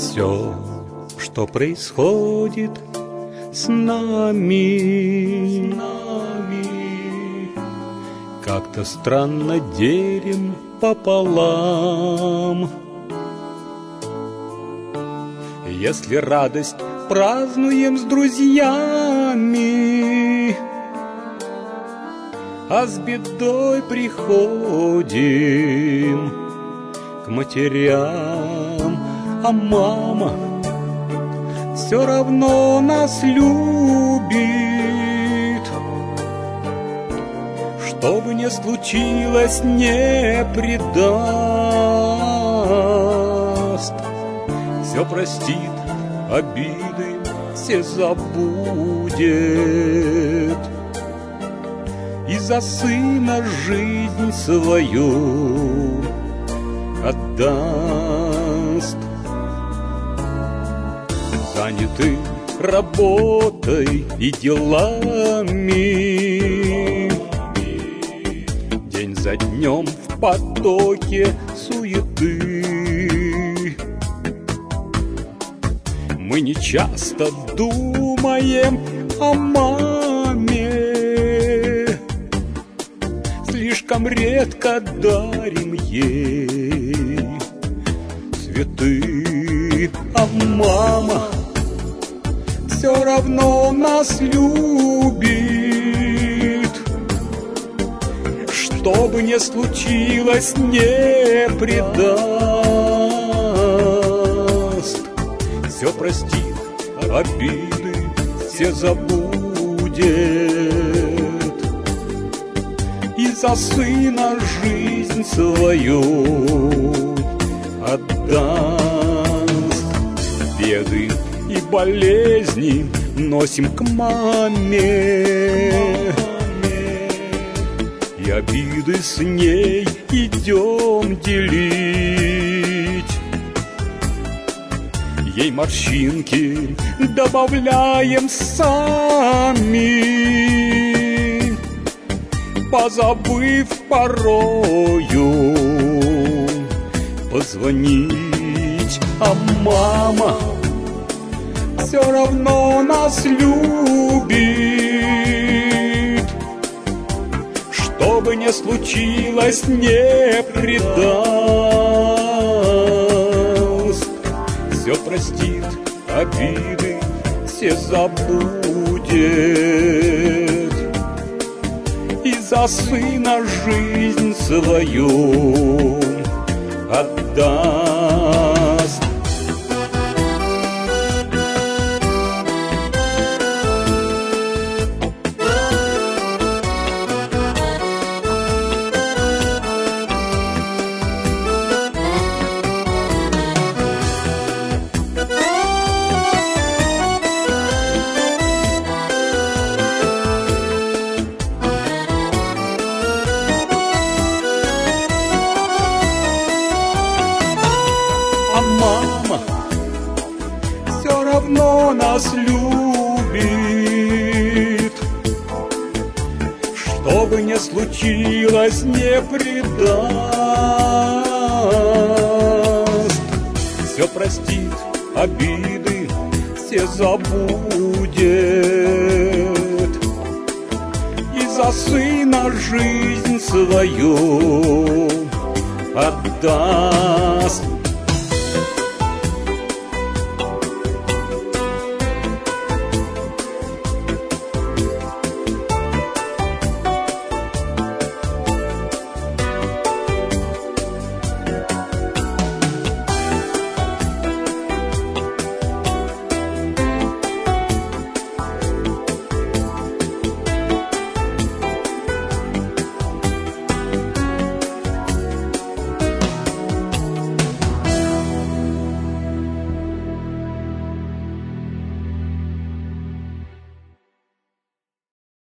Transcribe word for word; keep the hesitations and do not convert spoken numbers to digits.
Все, что происходит с нами, с нами, как-то странно делим пополам. Если радость празднуем с друзьями, а с бедой приходим к матерям, а мама все равно нас любит. Что бы ни случилось, не предаст, все простит, обиды все забудет и за сына жизнь свою отдаст. Заняты работой и делами, день за днем в потоке суеты. Мы не часто думаем о маме, слишком редко дарим ей цветы, а мама все равно нас любит. Что бы ни случилось, не предаст, все простит, обиды все забудет и за сына жизнь свою отдаст. Беды и болезни носим к маме, и обиды с ней идем делить. Ей морщинки добавляем сами, позабыв порою позвонить, а мама все равно нас любит. Что бы ни случилось, не предаст, все простит, обиды все забудет и за сына жизнь свою отдаст. Мама все равно нас любит. Что бы ни случилось, не предаст, все простит, обиды все забудет и за сына жизнь свою отдаст.